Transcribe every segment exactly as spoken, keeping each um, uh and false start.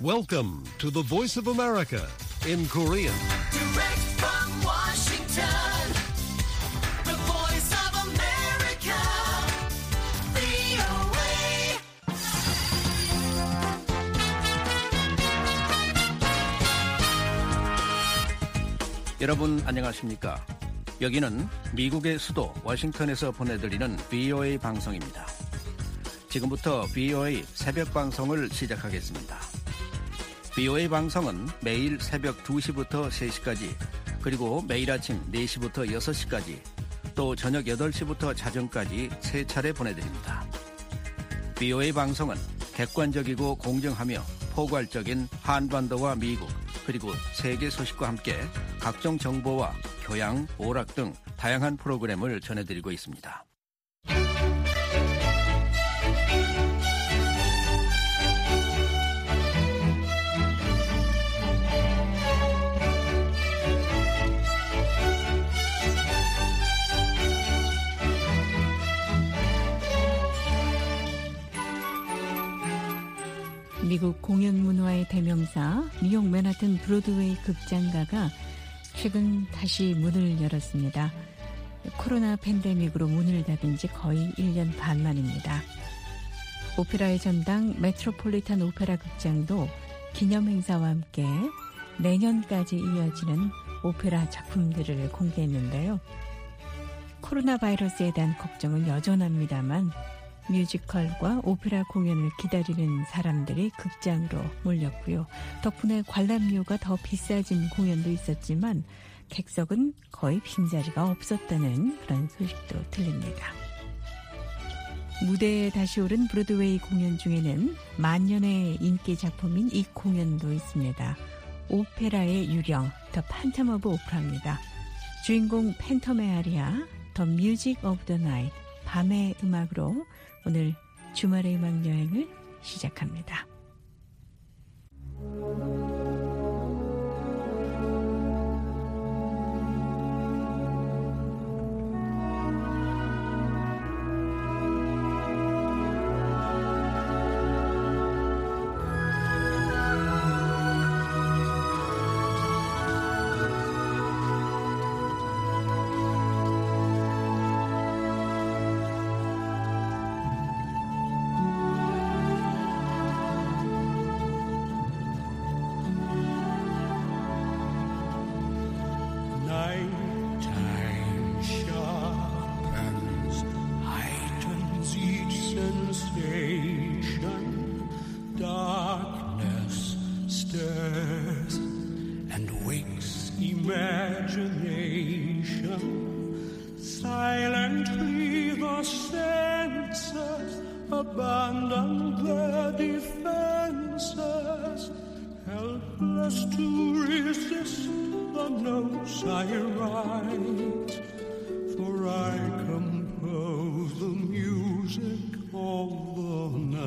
Welcome to the Voice of America in Korean. Direct from Washington, the Voice of America, 브이오에이. 여러분 안녕하십니까? 여기는 미국의 수도 워싱턴에서 보내드리는 브이오에이 방송입니다. 지금부터 브이오에이 새벽 방송을 시작하겠습니다. 브이오에이 방송은 매일 새벽 두 시부터 세 시까지, 그리고 매일 아침 네 시부터 여섯 시까지, 또 저녁 여덟 시부터 자정까지 세 차례 보내드립니다. 브이오에이 방송은 객관적이고 공정하며 포괄적인 한반도와 미국, 그리고 세계 소식과 함께 각종 정보와 교양, 오락 등 다양한 프로그램을 전해드리고 있습니다. 미국 공연 문화의 대명사 뉴욕 맨하튼 브로드웨이 극장가가 최근 다시 문을 열었습니다. 코로나 팬데믹으로 문을 닫은 지 거의 일 년 반 만입니다. 오페라의 전당 메트로폴리탄 오페라 극장도 기념 행사와 함께 내년까지 이어지는 오페라 작품들을 공개했는데요. 코로나 바이러스에 대한 걱정은 여전합니다만 뮤지컬과 오페라 공연을 기다리는 사람들이 극장으로 몰렸고요. 덕분에 관람료가 더 비싸진 공연도 있었지만 객석은 거의 빈자리가 없었다는 그런 소식도 들립니다. 무대에 다시 오른 브로드웨이 공연 중에는 만년의 인기 작품인 이 공연도 있습니다. 오페라의 유령, 더 판텀 오브 오페라입니다. 주인공 팬텀의 아리아, 더 뮤직 오브 더 나잇, 밤의 음악으로 오늘 주말의 음악 여행을 시작합니다. Silently the senses abandon their defenses, helpless to resist the notes I write, for I compose the music of the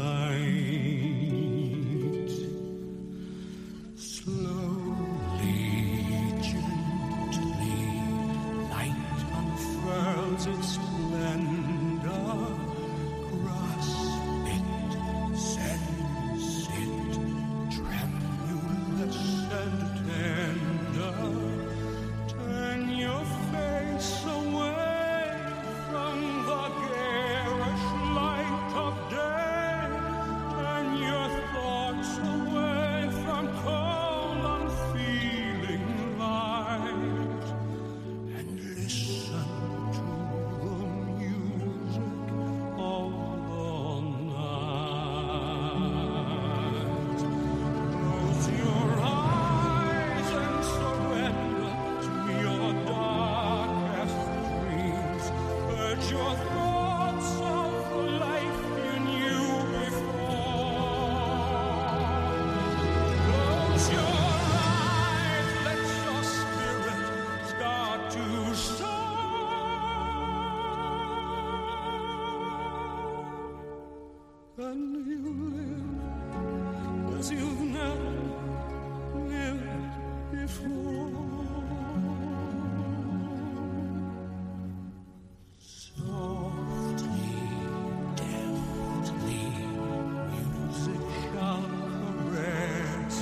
night. Slowly, gently, light unfurls its splendor. Grasp it, sense it, tremulous and tender. Turn your face away from the garish light of day. Turn your thoughts away from cold, unfeeling light, and listen to the music of the night. Close your eyes and surrender to your darkest dreams. Purge your thoughts of the life you knew before. Close your eyes, let your spirit start to soar. And you live as you've never lived before. Softly, deftly, music shall caress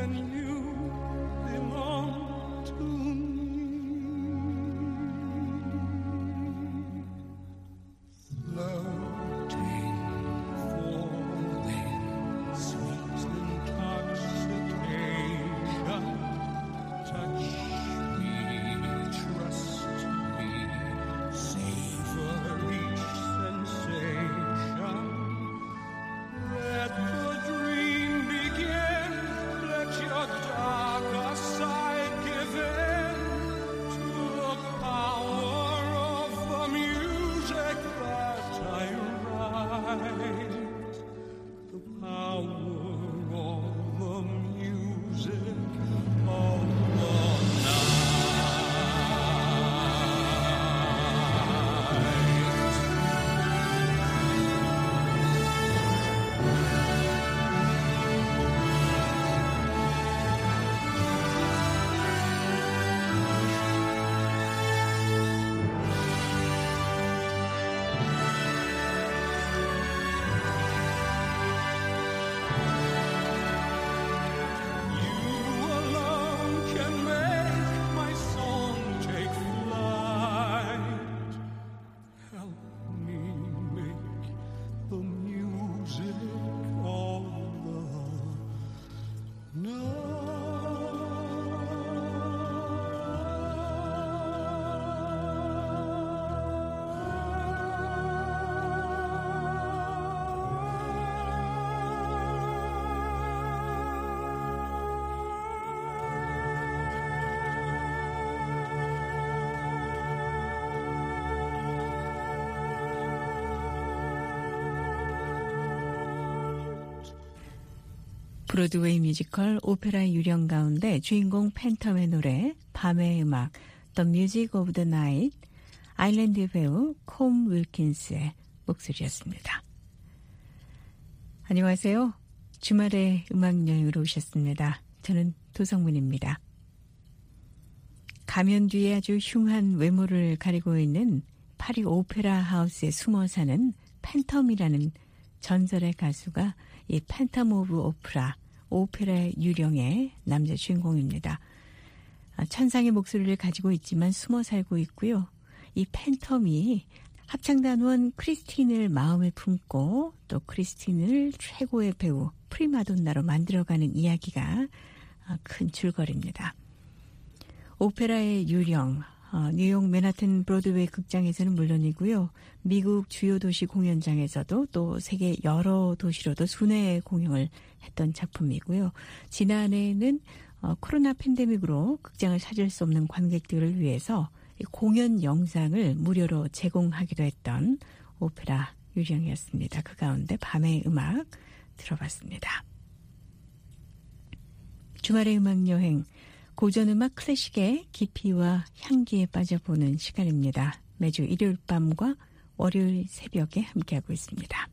and you belong to me. Floating, falling, sweet intoxication. Touch me, trust me, savor each sensation. Let the dream begin. Let your darker side give in to the power of the music that I write. The power of the music of the You alone can make my song take flight. Help me make the music of the 브로드웨이 뮤지컬 오페라의 유령 가운데 주인공 팬텀의 노래 밤의 음악 The Music of the Night 아일랜드 배우 콤 윌킨스의 목소리였습니다. 안녕하세요. 주말에 음악 여행으로 오셨습니다. 저는 도성문입니다. 가면 뒤에 아주 흉한 외모를 가리고 있는 파리 오페라 하우스에 숨어 사는 팬텀이라는 전설의 가수가 이 팬텀 오브 오페라, 오페라의 유령의 남자 주인공입니다. 천상의 목소리를 가지고 있지만 숨어 살고 있고요. 이 팬텀이 합창단원 크리스틴을 마음에 품고 또 크리스틴을 최고의 배우 프리마돈나로 만들어가는 이야기가 큰 줄거리입니다. 오페라의 유령, 어, 뉴욕 맨하튼 브로드웨이 극장에서는 물론이고요. 미국 주요 도시 공연장에서도 또 세계 여러 도시로도 순회 공연을 했던 작품이고요. 지난해에는 어, 코로나 팬데믹으로 극장을 찾을 수 없는 관객들을 위해서 공연 영상을 무료로 제공하기도 했던 오페라 유령이었습니다. 그 가운데 밤의 음악 들어봤습니다. 주말의 음악 여행, 고전음악 클래식의 깊이와 향기에 빠져보는 시간입니다. 매주 일요일 밤과 월요일 새벽에 함께하고 있습니다.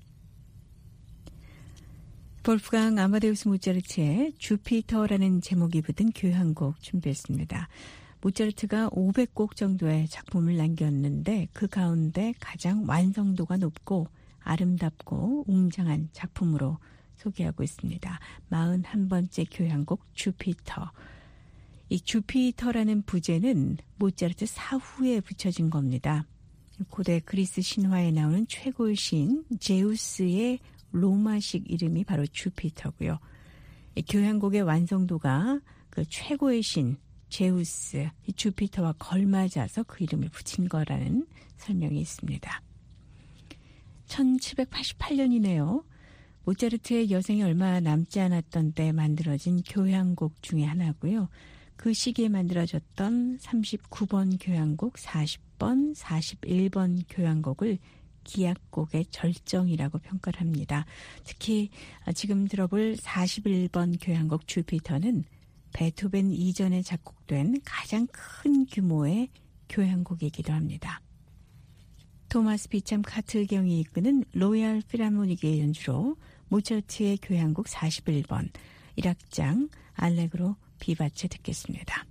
볼프강 아마데우스 모차르트의 주피터라는 제목이 붙은 교향곡 준비했습니다. 모차르트가 오백 곡 정도의 작품을 남겼는데 그 가운데 가장 완성도가 높고 아름답고 웅장한 작품으로 소개하고 있습니다. 사십일 번째 교향곡 주피터. 이 주피터라는 부제는 모차르트 사후에 붙여진 겁니다. 고대 그리스 신화에 나오는 최고의 신 제우스의 로마식 이름이 바로 주피터고요. 이 교향곡의 완성도가 그 최고의 신 제우스, 이 주피터와 걸맞아서 그 이름을 붙인 거라는 설명이 있습니다. 천칠백팔십팔 년이네요. 모차르트의 여생이 얼마 남지 않았던 때 만들어진 교향곡 중에 하나고요. 그 시기에 만들어졌던 삼십구 번 교향곡, 사십 번, 사십일 번 교향곡을 기악곡의 절정이라고 평가를 합니다. 특히 지금 들어볼 사십일 번 교향곡 주피터는 베토벤 이전에 작곡된 가장 큰 규모의 교향곡이기도 합니다. 토마스 비참 카트경이 이끄는 로얄 필하모닉의 연주로 모차르트의 교향곡 사십일 번 일 악장 알레그로 비바체 듣겠습니다.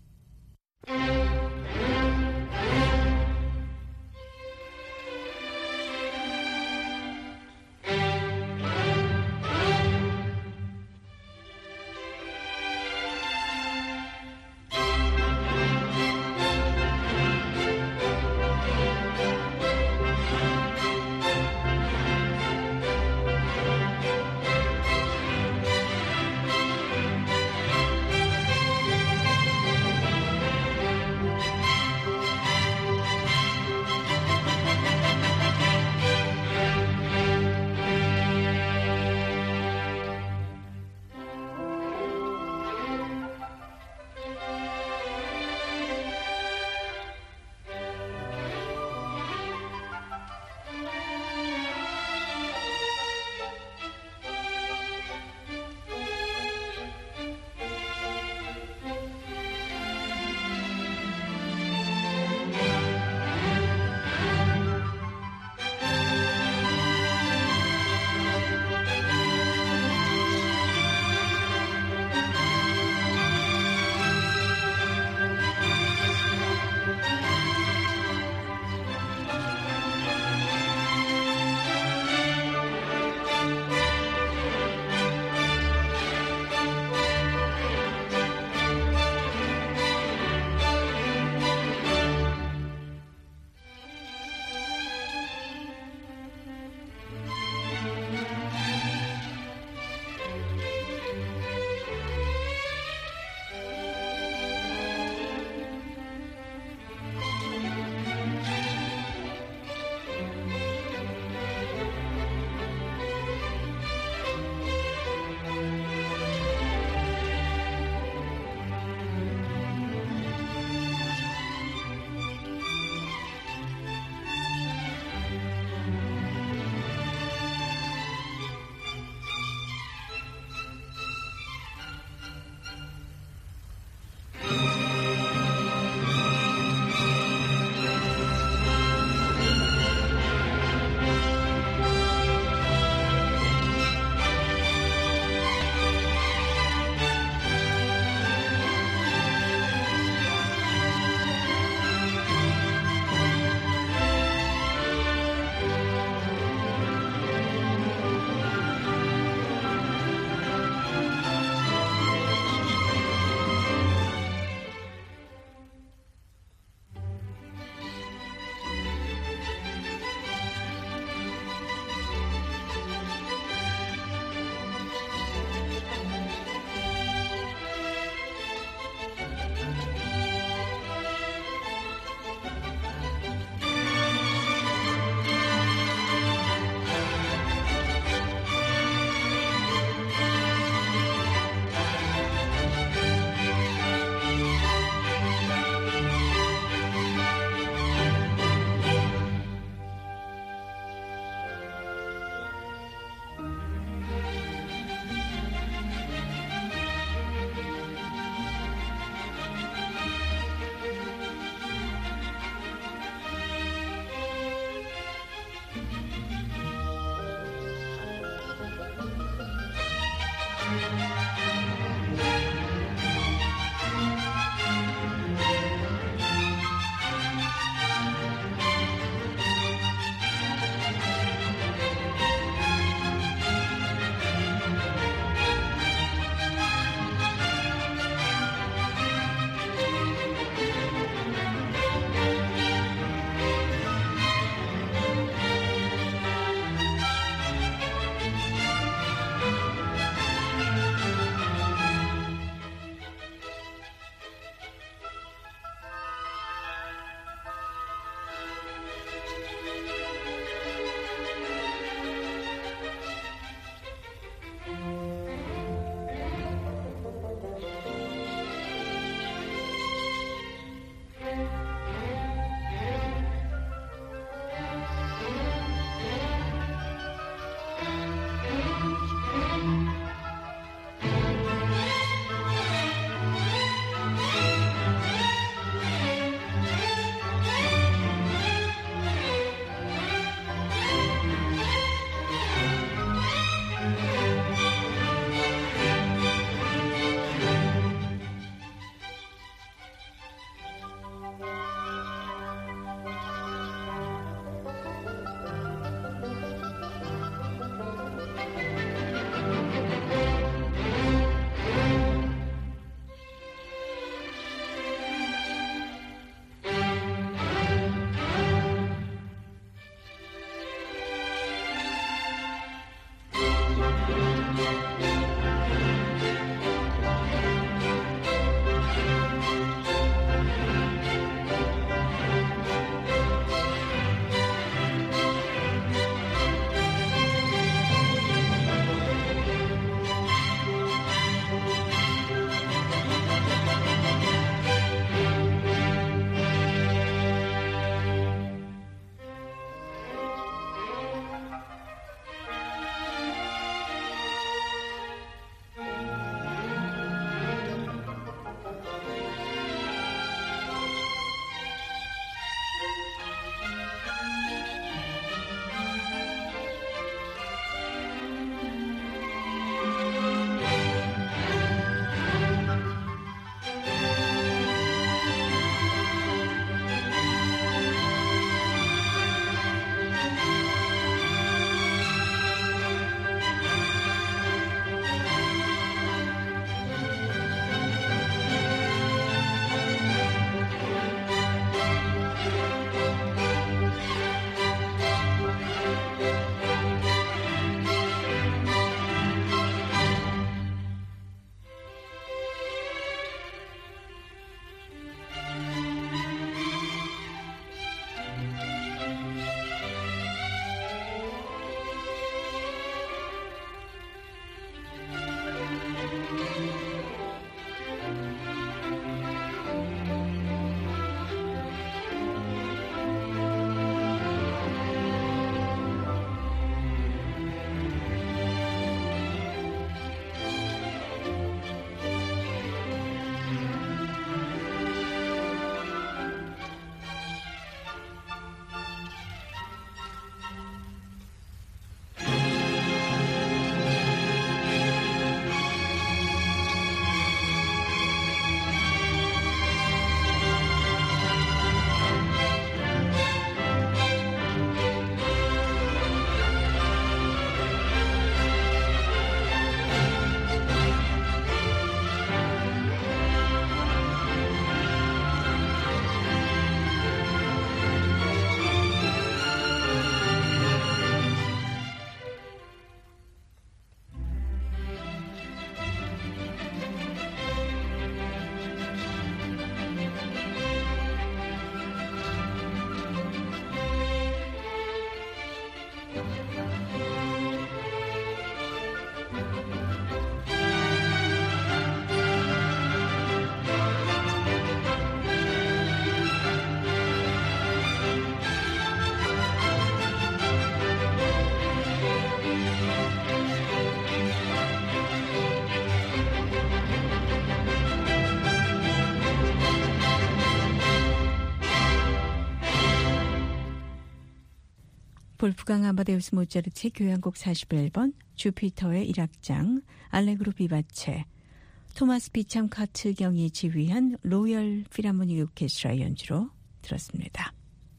볼프강 아마데우스 모차르트의 교향곡 사십일 번, 주피터의 일 악장, 알레그로 비바체, 토마스 비참 카트경이 지휘한 로열 필하모닉 오케스트라 연주로 들었습니다.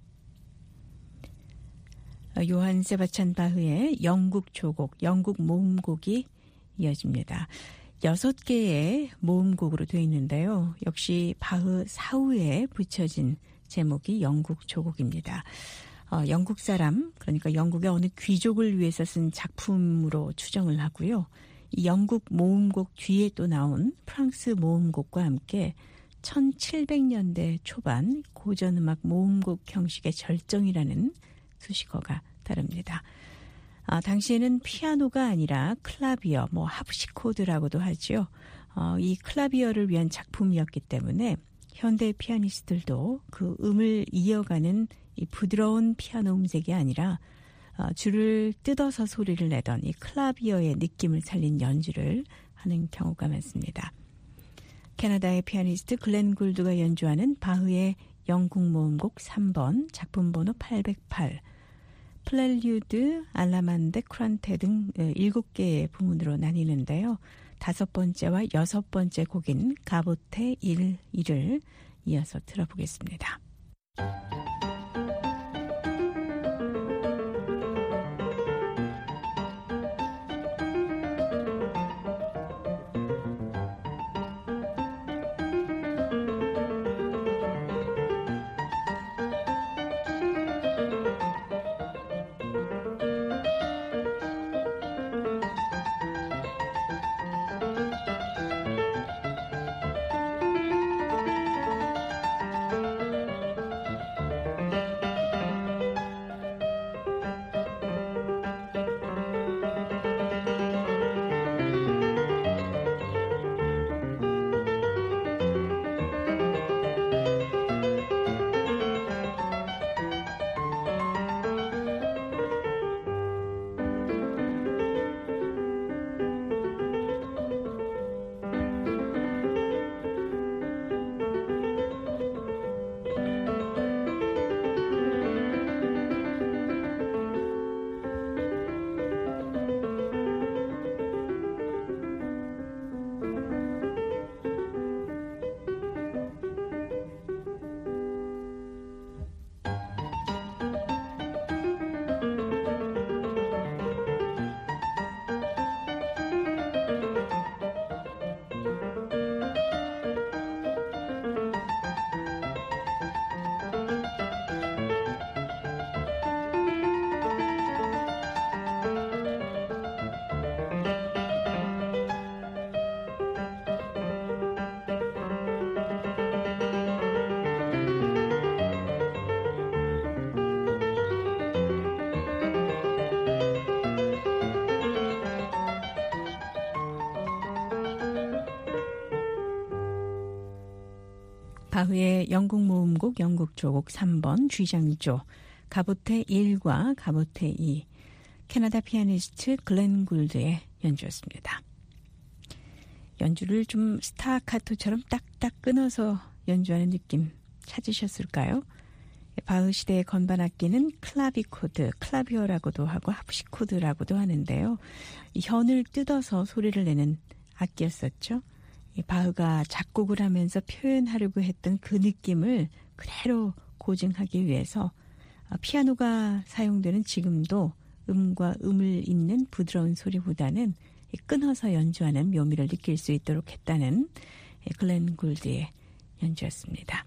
요한 세바찬 바흐의 영국 조곡, 영국 모음곡이 이어집니다. 여섯 개의 모음곡으로 되어 있는데요. 역시 바흐 사후에 붙여진 제목이 영국 조곡입니다. 어, 영국 사람, 그러니까 영국의 어느 귀족을 위해서 쓴 작품으로 추정을 하고요. 이 영국 모음곡 뒤에 또 나온 프랑스 모음곡과 함께 천칠백 년대 초반 고전음악 모음곡 형식의 절정이라는 수식어가 따릅니다. 아, 당시에는 피아노가 아니라 클라비어, 뭐 하프시코드라고도 하죠. 어, 이 클라비어를 위한 작품이었기 때문에 현대 피아니스트들도 그 음을 이어가는 이 부드러운 피아노 음색이 아니라 어, 줄을 뜯어서 소리를 내던 이 클라비어의 느낌을 살린 연주를 하는 경우가 많습니다. 캐나다의 피아니스트 글렌 굴드가 연주하는 바흐의 영국 모음곡 삼 번, 작품 번호 팔백팔, 플렐류드, 알라만데, 쿠란테 등 일곱 개의 부문으로 나뉘는데요. 다섯 번째와 여섯 번째 곡인 가보테 일, 일을 이어서 들어보겠습니다. 바흐의 영국 모음곡 영국 조곡 삼 번 쥐장조, 가보테 일과 가보테 이, 캐나다 피아니스트 글렌 굴드의 연주였습니다. 연주를 좀 스타카토처럼 딱딱 끊어서 연주하는 느낌 찾으셨을까요? 바흐 시대의 건반 악기는 클라비코드, 클라비오라고도 하고 하프시코드라고도 하는데요. 이 현을 뜯어서 소리를 내는 악기였었죠. 이 바흐가 작곡을 하면서 표현하려고 했던 그 느낌을 그대로 고증하기 위해서 피아노가 사용되는 지금도 음과 음을 잇는 부드러운 소리보다는 끊어서 연주하는 묘미를 느낄 수 있도록 했다는 글렌 굴드의 연주였습니다.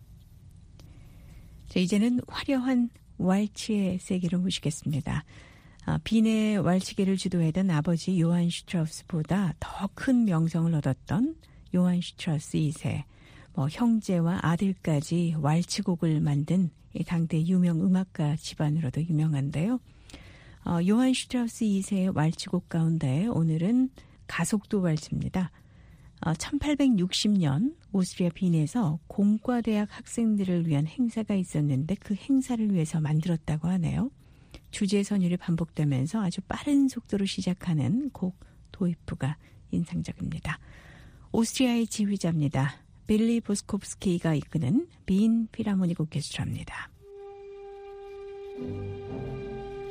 자, 이제는 화려한 왈츠의 세계로 모시겠습니다. 아, 빈의 왈츠계를 주도했던 아버지 요한 슈트라우스보다 더 큰 명성을 얻었던 요한 슈트라우스 이 세, 뭐 형제와 아들까지 왈츠곡을 만든 당대 유명 음악가 집안으로도 유명한데요. 어, 요한 슈트라우스 이 세의 왈츠곡 가운데 오늘은 가속도 왈츠입니다. 어, 천팔백육십 년 오스트리아 빈에서 공과대학 학생들을 위한 행사가 있었는데 그 행사를 위해서 만들었다고 하네요. 주제 선율이 반복되면서 아주 빠른 속도로 시작하는 곡 도입부가 인상적입니다. 오스트리아의 지휘자입니다. 빌리 보스코프스키가 이끄는 빈 필하모닉 오케스트라입니다.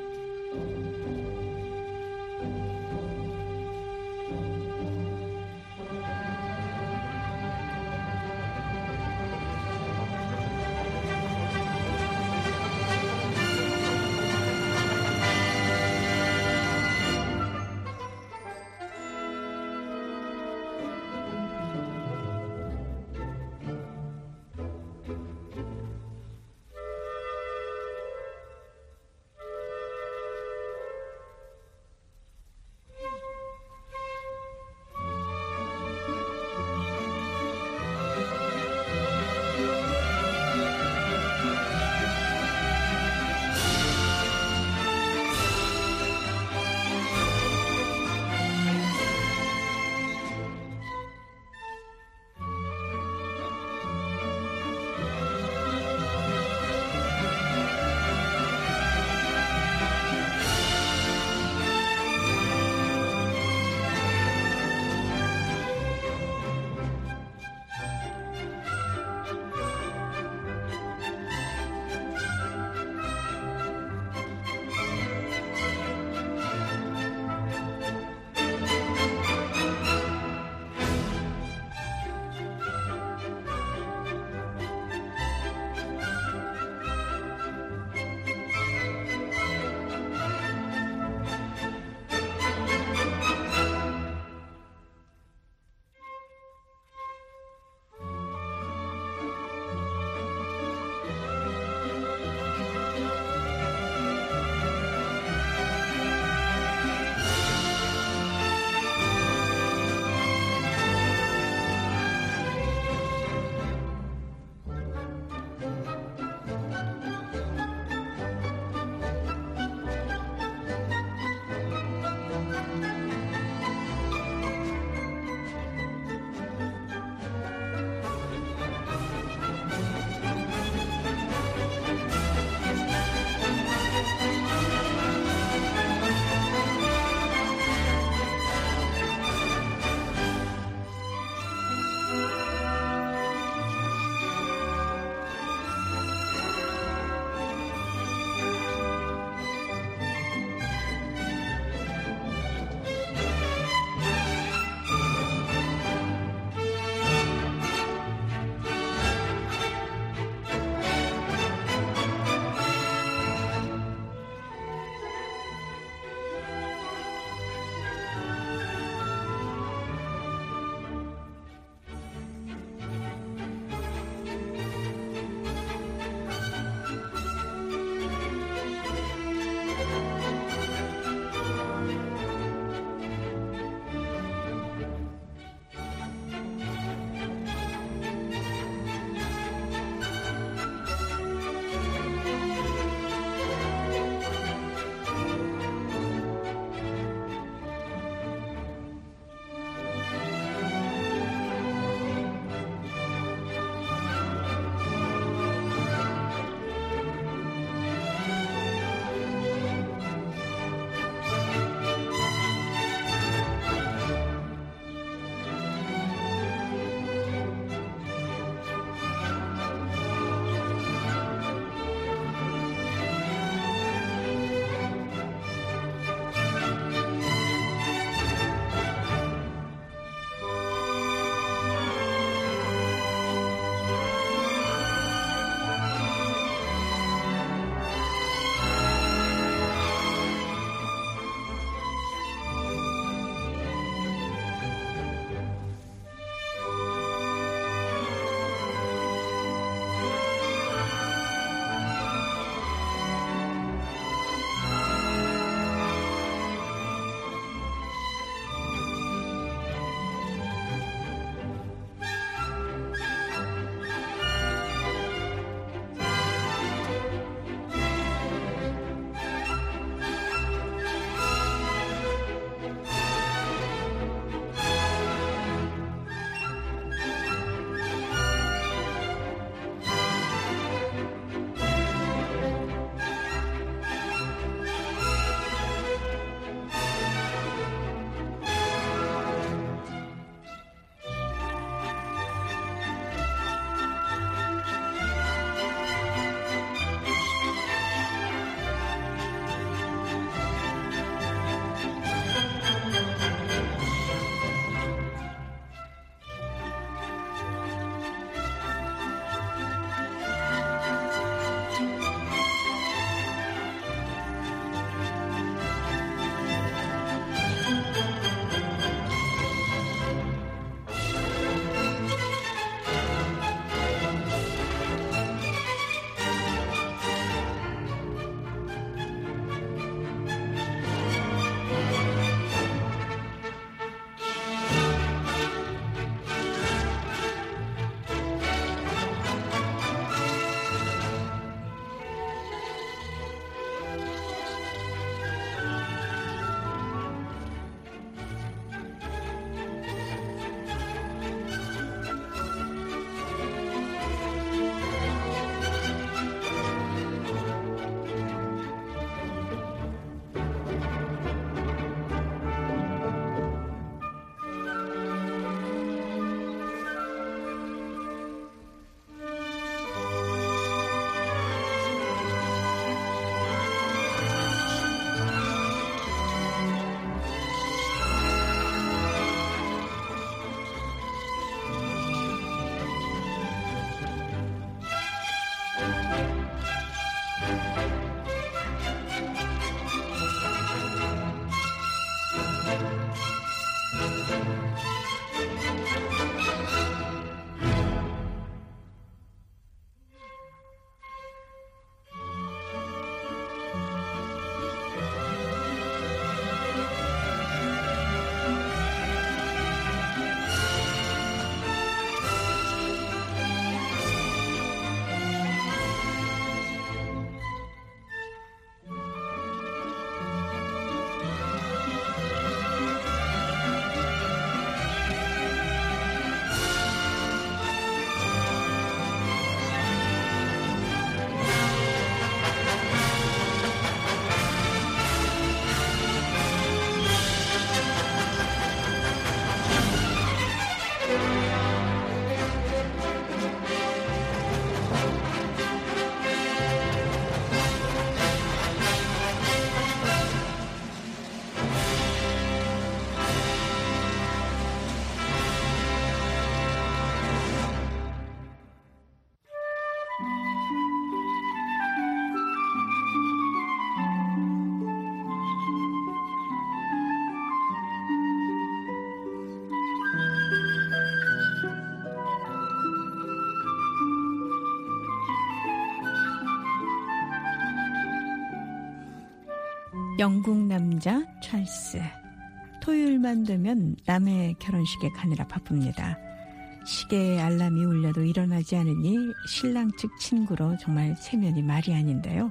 영국 남자 찰스. 토요일만 되면 남의 결혼식에 가느라 바쁩니다. 시계에 알람이 울려도 일어나지 않으니 신랑 측 친구로 정말 체면이 말이 아닌데요.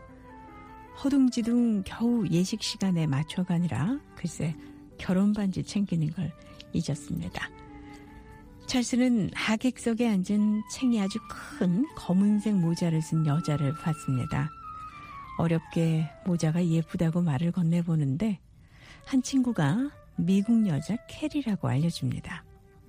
허둥지둥 겨우 예식 시간에 맞춰가느라 글쎄 결혼 반지 챙기는 걸 잊었습니다. 찰스는 하객석에 앉은 챙이 아주 큰 검은색 모자를 쓴 여자를 봤습니다. 어렵게 모자가 예쁘다고 말을 건네보는데 한 친구가 미국 여자 캐리라고 알려줍니다.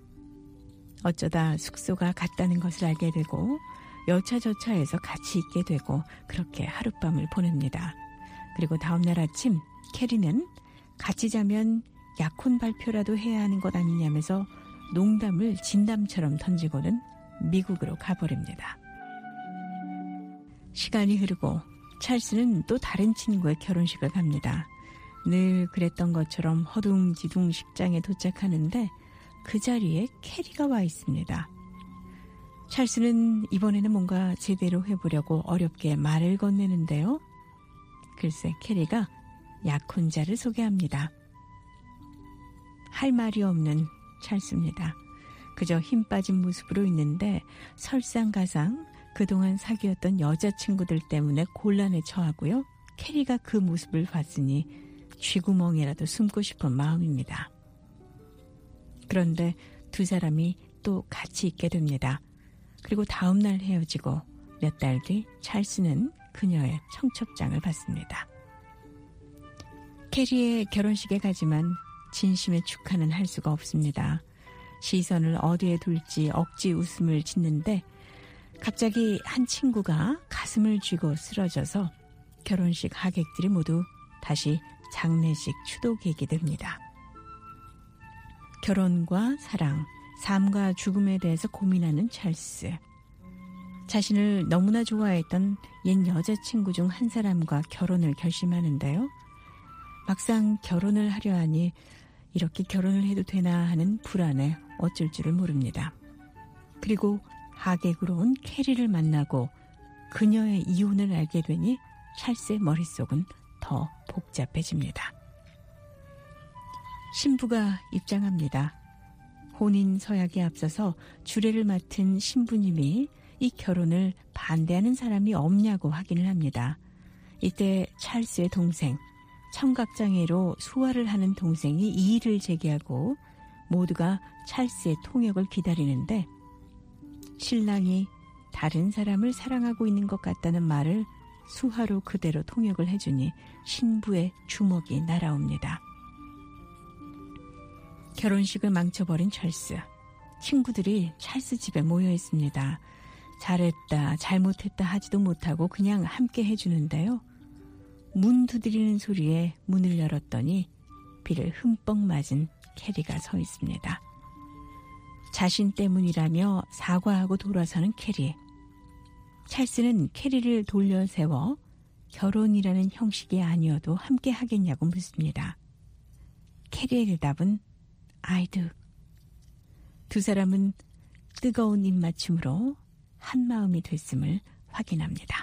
어쩌다 숙소가 같다는 것을 알게 되고 여차저차해서 같이 있게 되고 그렇게 하룻밤을 보냅니다. 그리고 다음날 아침 캐리는 같이 자면 약혼 발표라도 해야 하는 것 아니냐면서 농담을 진담처럼 던지고는 미국으로 가버립니다. 시간이 흐르고 찰스는 또 다른 친구의 결혼식을 갑니다. 늘 그랬던 것처럼 허둥지둥 식장에 도착하는데 그 자리에 캐리가 와 있습니다. 찰스는 이번에는 뭔가 제대로 해보려고 어렵게 말을 건네는데요. 글쎄 캐리가 약혼자를 소개합니다. 할 말이 없는 찰스입니다. 그저 힘 빠진 모습으로 있는데 설상가상 그동안 사귀었던 여자친구들 때문에 곤란에 처하고요. 캐리가 그 모습을 봤으니 쥐구멍이라도 숨고 싶은 마음입니다. 그런데 두 사람이 또 같이 있게 됩니다. 그리고 다음 날 헤어지고 몇 달 뒤 찰스는 그녀의 청첩장을 받습니다. 캐리의 결혼식에 가지만 진심의 축하는 할 수가 없습니다. 시선을 어디에 둘지 억지 웃음을 짓는데 갑자기 한 친구가 가슴을 쥐고 쓰러져서 결혼식 하객들이 모두 다시 장례식 추도객이 됩니다. 결혼과 사랑, 삶과 죽음에 대해서 고민하는 찰스. 자신을 너무나 좋아했던 옛 여자친구 중 한 사람과 결혼을 결심하는데요. 막상 결혼을 하려 하니 이렇게 결혼을 해도 되나 하는 불안에 어쩔 줄을 모릅니다. 그리고 하객으로 온 캐리를 만나고 그녀의 이혼을 알게 되니 찰스의 머릿속은 더 복잡해집니다. 신부가 입장합니다. 혼인 서약에 앞서서 주례를 맡은 신부님이 이 결혼을 반대하는 사람이 없냐고 확인을 합니다. 이때 찰스의 동생, 청각장애로 수화를 하는 동생이 이의를 제기하고 모두가 찰스의 통역을 기다리는데 신랑이 다른 사람을 사랑하고 있는 것 같다는 말을 수화로 그대로 통역을 해주니 신부의 주먹이 날아옵니다. 결혼식을 망쳐버린 찰스. 친구들이 찰스 집에 모여 있습니다. 잘했다, 잘못했다 하지도 못하고 그냥 함께 해주는데요. 문 두드리는 소리에 문을 열었더니 비를 흠뻑 맞은 캐리가 서 있습니다. 자신 때문이라며 사과하고 돌아서는 캐리. 찰스는 캐리를 돌려 세워 결혼이라는 형식이 아니어도 함께 하겠냐고 묻습니다. 캐리의 대답은 I do. 두 사람은 뜨거운 입맞춤으로 한마음이 됐음을 확인합니다.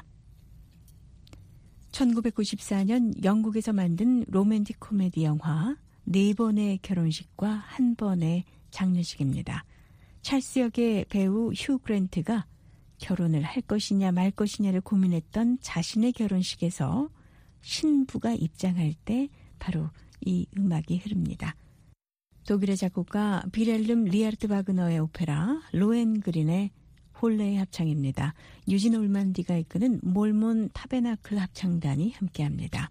천구백구십사 년 영국에서 만든 로맨틱 코미디 영화 네 번의 결혼식과 한 번의 장례식입니다. 찰스 역의 배우 휴 그랜트가 결혼을 할 것이냐 말 것이냐를 고민했던 자신의 결혼식에서 신부가 입장할 때 바로 이 음악이 흐릅니다. 독일의 작곡가 비렐름 리하르트 바그너의 오페라 로헨그린의 홀레의 합창입니다. 유진 올만디가 이끄는 몰몬 타베나클 합창단이 함께합니다.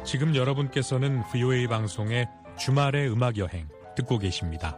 지금 여러분께서는 브이오에이 방송의 주말의 음악 여행 듣고 계십니다.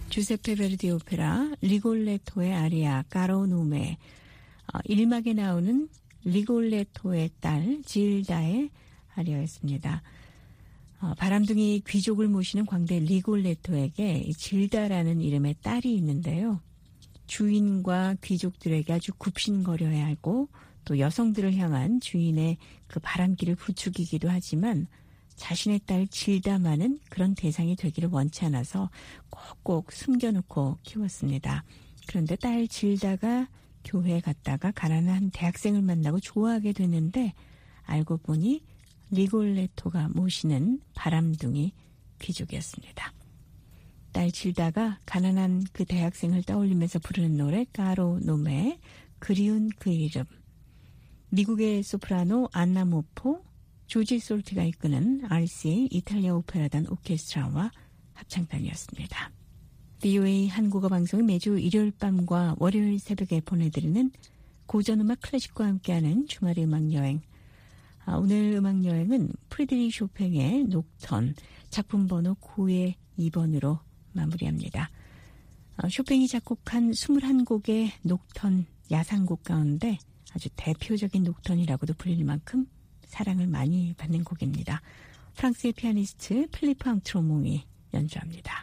주세페 베르디 오페라 리골레토의 아리아 까로누메, 어, 일 막에 나오는 리골레토의 딸 질다의 아리아였습니다. 어, 바람둥이 귀족을 모시는 광대 리골레토에게 질다라는 이름의 딸이 있는데요. 주인과 귀족들에게 아주 굽신거려야 하고 또 여성들을 향한 주인의 그 바람기를 부추기기도 하지만 자신의 딸 질다만은 그런 대상이 되기를 원치 않아서 꼭꼭 숨겨놓고 키웠습니다. 그런데 딸 질다가 교회에 갔다가 가난한 대학생을 만나고 좋아하게 됐는데 알고 보니 리골레토가 모시는 바람둥이 귀족이었습니다. 딸 질다가 가난한 그 대학생을 떠올리면서 부르는 노래 까로 노메, 그리운 그 이름. 미국의 소프라노 안나 모포, 조지 솔티가 이끄는 알씨에이 이탈리아 오페라단 오케스트라와 합창단이었습니다. 브이오에이 한국어 방송이 매주 일요일 밤과 월요일 새벽에 보내드리는 고전음악 클래식과 함께하는 주말의 음악여행. 아, 오늘 음악여행은 프리드리히 쇼팽의 녹턴, 작품 번호 구의 이 번으로 마무리합니다. 아, 쇼팽이 작곡한 이십일 곡의 녹턴 야상곡 가운데 아주 대표적인 녹턴이라고도 불릴 만큼 사랑을 많이 받는 곡입니다. 프랑스의 피아니스트 필리프 앙트로몽이 연주합니다.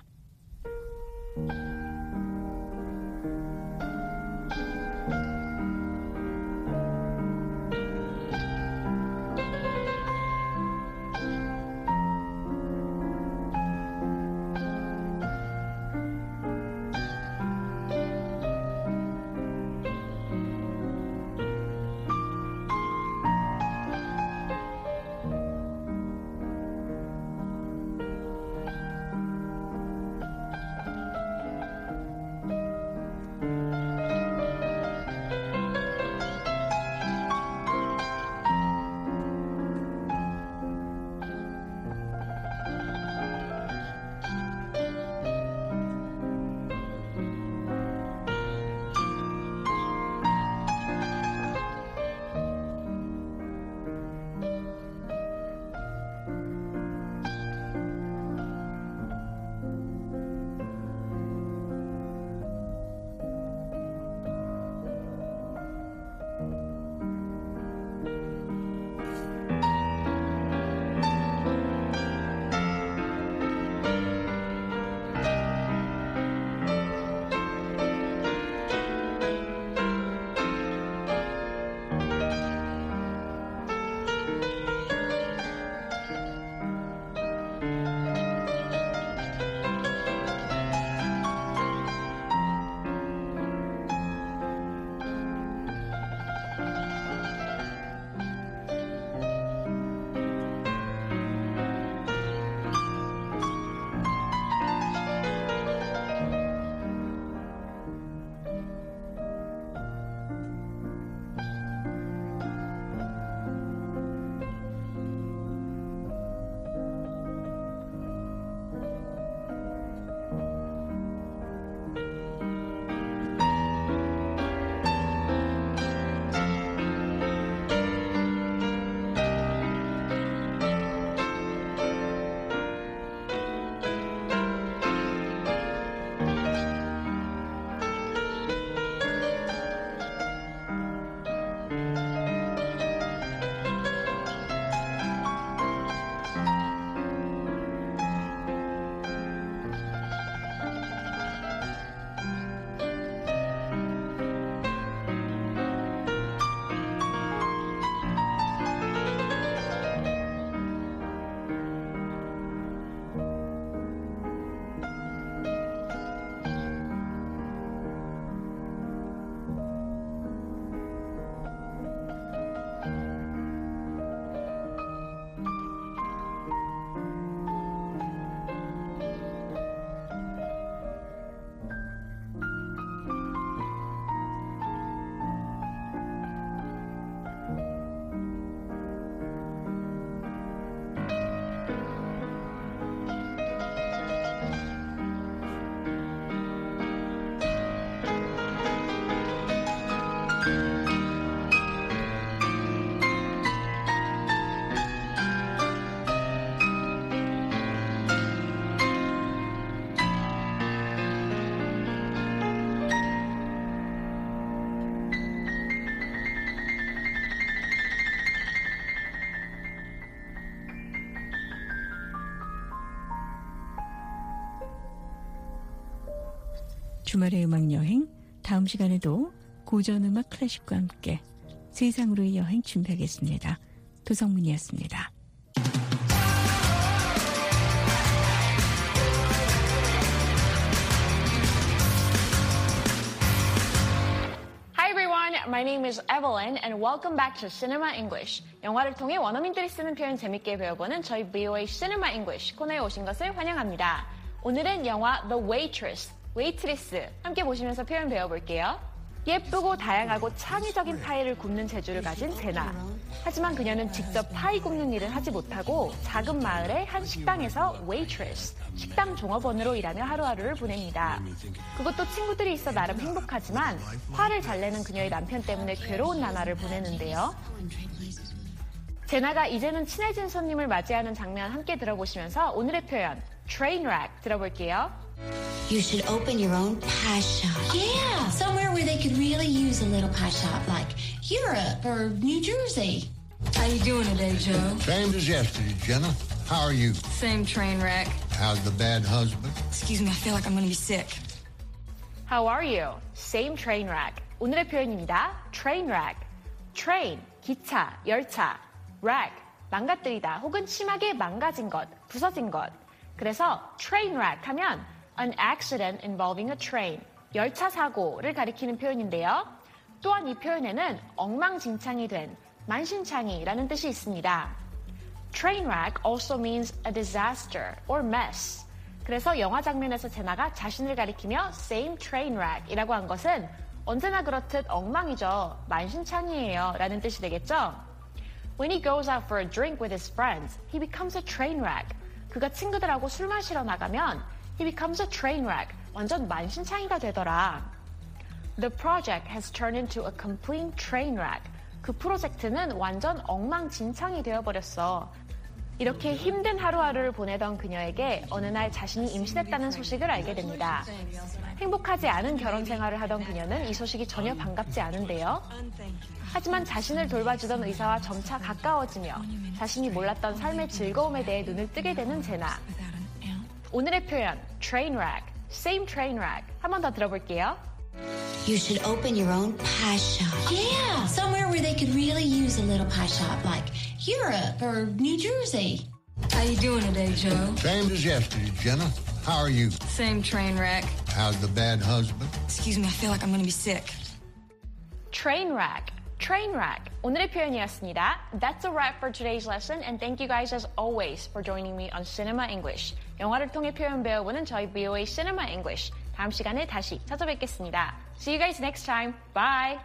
주말의 음악여행, 다음 시간에도 고전음악 클래식과 함께 세상으로의 여행 준비하겠습니다. 도성문이었습니다. Hi everyone, my name is Evelyn and welcome back to Cinema English. 영화를 통해 원어민들이 쓰는 표현 재밌게 배워보는 저희 브이오에이 Cinema English 코너에 오신 것을 환영합니다. 오늘은 영화 The Waitress, 웨이트리스 함께 보시면서 표현 배워볼게요. 예쁘고 다양하고 창의적인 파이를 굽는 재주를 가진 제나. 하지만 그녀는 직접 파이 굽는 일을 하지 못하고 작은 마을의 한 식당에서 웨이트리스, 식당 종업원으로 일하며 하루하루를 보냅니다. 그것도 친구들이 있어 나름 행복하지만 화를 잘 내는 그녀의 남편 때문에 괴로운 나날을 보내는데요. 제나가 이제는 친해진 손님을 맞이하는 장면 함께 들어보시면서 오늘의 표현 Trainwreck 들어볼게요. You should open your own pie shop. Yeah, somewhere where they could really use a little pie shop, like Europe or New Jersey. How you doing today, Joe? Same as yesterday, Jenna. How are you? Same train wreck. How's the bad husband? Excuse me, I feel like I'm gonna be sick. How are you? Same train wreck. 오늘의 표현입니다. Train wreck. Train, 기차, 열차. Wreck, 망가뜨리다 혹은 심하게 망가진 것, 부서진 것. 그래서 train wreck 하면 an accident involving a train, 열차 사고를 가리키는 표현인데요. 또한 이 표현에는 엉망진창이 된, 만신창이라는 뜻이 있습니다. Train wreck also means a disaster or mess. 그래서 영화 장면에서 제나가 자신을 가리키며 same train wreck 이라고 한 것은 언제나 그렇듯 엉망이죠, 만신창이에요 라는 뜻이 되겠죠. When he goes out for a drink with his friends, he becomes a train wreck. 그가 친구들하고 술 마시러 나가면 he becomes a train wreck. 완전 만신창이가 되더라. The project has turned into a complete train wreck. 그 프로젝트는 완전 엉망진창이 되어버렸어. 이렇게 힘든 하루하루를 보내던 그녀에게 어느 날 자신이 임신했다는 소식을 알게 됩니다. 행복하지 않은 결혼 생활을 하던 그녀는 이 소식이 전혀 반갑지 않은데요. 하지만 자신을 돌봐주던 의사와 점차 가까워지며 자신이 몰랐던 삶의 즐거움에 대해 눈을 뜨게 되는 제나. 오늘의 표현, train wreck, same train wreck. 한 번 더 들어볼게요. You should open your own pie shop. Yeah, somewhere where they could really use a little pie shop, like Europe or New Jersey. How you doing today, Joe? Same as yesterday, Jenna. How are you? Same train wreck. How's the bad husband? Excuse me, I feel like I'm gonna be sick. Train wreck, train wreck. 오늘의 표현이었습니다. That's a wrap for today's lesson, and thank you guys as always for joining me on Cinema English. 영화를 통해 표현 배워보는 저희 브이오에이 Cinema English. 다음 시간에 다시 찾아뵙겠습니다. See you guys next time. Bye.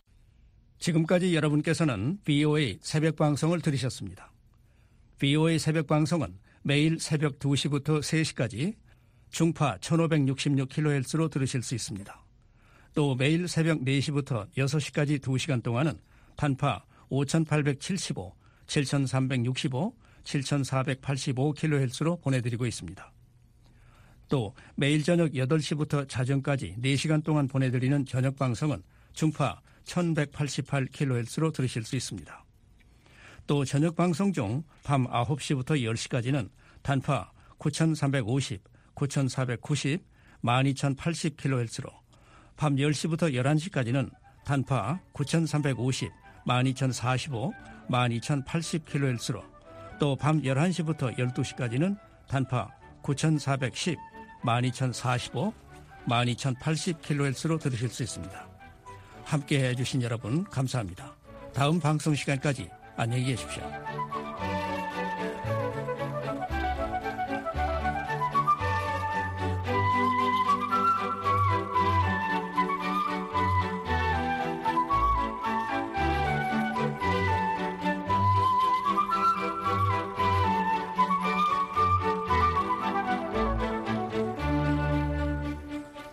지금까지 여러분께서는 브이오에이 새벽 방송을 들으셨습니다. 브이오에이 새벽 방송은 매일 새벽 두 시부터 세 시까지 중파 천오백육십육 킬로헤르츠로 들으실 수 있습니다. 또 매일 새벽 네 시부터 여섯 시까지 두 시간 동안은 단파 오천팔백칠십오, 칠천삼백육십오, 칠천사백팔십오 킬로헤르츠로 보내드리고 있습니다. 또 매일 저녁 여덟 시부터 자정까지 네 시간 동안 보내드리는 저녁 방송은 중파 천백팔십팔 킬로헤르츠로 들으실 수 있습니다. 또 저녁 방송 중 밤 아홉 시부터 열 시까지는 단파 구천삼백오십, 구천사백구십, 만 이천팔십 킬로헤르츠로, 밤 열 시부터 열한 시까지는 단파 구천삼백오십, 만 이천사십오, 만 이천팔십 킬로헤르츠로, 또 밤 열한 시부터 열두 시까지는 단파 구천사백십, 만 이천사십오, 만 이천팔십 킬로헤르츠로 들으실 수 있습니다. 함께해 주신 여러분 감사합니다. 다음 방송 시간까지 안녕히 계십시오.